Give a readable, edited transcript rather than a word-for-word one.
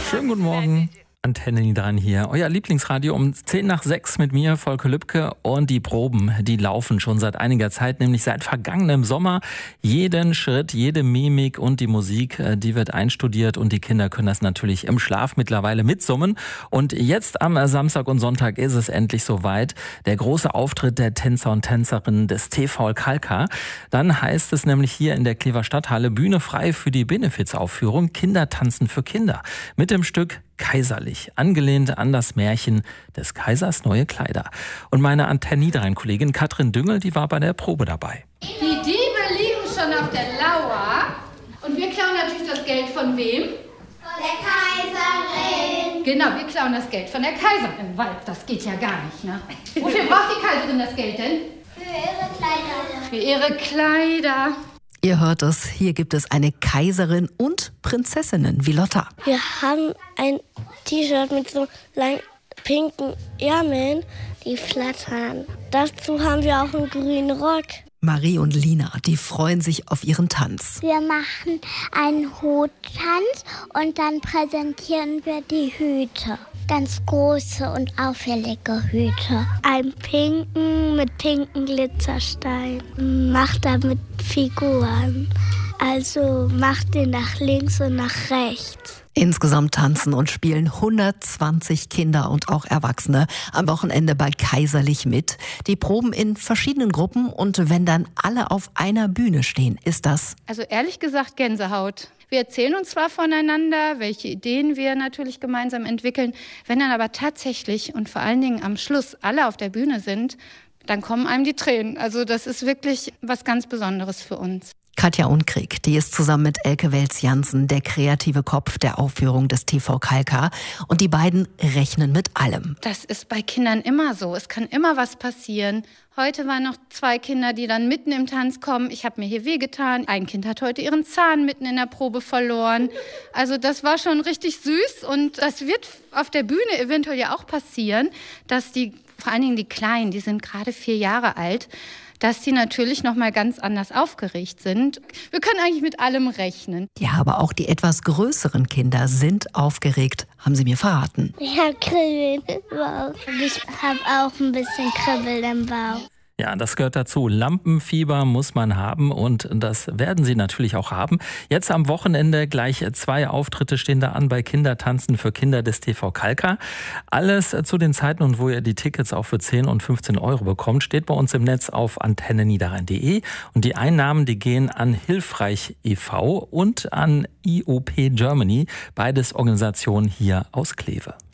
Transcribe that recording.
Schönen guten Morgen. Antenne Niederrhein hier. Euer Lieblingsradio um 5:10 mit mir, Volker Lübke. Und die Proben, die laufen schon seit einiger Zeit, nämlich seit vergangenem Sommer. Jeden Schritt, jede Mimik und die Musik, die wird einstudiert. Und die Kinder können das natürlich im Schlaf mittlerweile mitsummen. Und jetzt am Samstag und Sonntag ist es endlich soweit. Der große Auftritt der Tänzer und Tänzerinnen des TV Kalka. Dann heißt es nämlich hier in der Klever Stadthalle Bühne frei für die Benefizaufführung Kinder tanzen für Kinder. Mit dem Stück Kaiserlich, angelehnt an das Märchen des Kaisers neue Kleider. Und meine Antenne Niederrhein-Kollegin Katrin Düngel, die war bei der Probe dabei. Die Diebe liegen schon auf der Lauer und wir klauen natürlich das Geld von wem? Von der Kaiserin. Genau, wir klauen das Geld von der Kaiserin, weil das geht ja gar nicht, ne? Wofür braucht die Kaiserin das Geld denn? Für ihre Kleider. Für ihre Kleider. Ihr hört es, hier gibt es eine Kaiserin und Prinzessinnen wie Lotta. Wir haben ein T-Shirt mit so langen pinken Ärmeln, die flattern. Dazu haben wir auch einen grünen Rock. Marie und Lina, die freuen sich auf ihren Tanz. Wir machen einen Huttanz und dann präsentieren wir die Hüte. Ganz große und auffällige Hüte. Einen pinken mit pinken Glitzersteinen. Macht damit Figuren. Also macht den nach links und nach rechts. Insgesamt tanzen und spielen 120 Kinder und auch Erwachsene am Wochenende bei Kaiserlich mit. Die proben in verschiedenen Gruppen und wenn dann alle auf einer Bühne stehen, ist das... Also ehrlich gesagt Gänsehaut. Wir erzählen uns zwar voneinander, welche Ideen wir natürlich gemeinsam entwickeln. Wenn dann aber tatsächlich und vor allen Dingen am Schluss alle auf der Bühne sind, dann kommen einem die Tränen. Also das ist wirklich was ganz Besonderes für uns. Katja Unkrieg, die ist zusammen mit Elke Welz-Janssen der kreative Kopf der Aufführung des TV Kalka. Und die beiden rechnen mit allem. Das ist bei Kindern immer so. Es kann immer was passieren. Heute waren noch 2 Kinder, die dann mitten im Tanz kommen. Ich habe mir hier wehgetan. Ein Kind hat heute ihren Zahn mitten in der Probe verloren. Also das war schon richtig süß. Und das wird auf der Bühne eventuell ja auch passieren, dass vor allen Dingen die Kleinen, die sind gerade 4 Jahre alt, dass die natürlich noch mal ganz anders aufgeregt sind. Wir können eigentlich mit allem rechnen. Ja, aber auch die etwas größeren Kinder sind aufgeregt, haben sie mir verraten. Ich habe Kribbeln im Bauch. Ich habe auch ein bisschen Kribbeln im Bauch. Ja, das gehört dazu. Lampenfieber muss man haben und das werden Sie natürlich auch haben. Jetzt am Wochenende gleich 2 Auftritte stehen da an bei Kindertanzen für Kinder des TV Kalka. Alles zu den Zeiten und wo ihr die Tickets auch für 10 und 15 Euro bekommt, steht bei uns im Netz auf antenneniederrhein.de. Und die Einnahmen, die gehen an Hilfreich e.V. und an IOP Germany, beides Organisationen hier aus Kleve.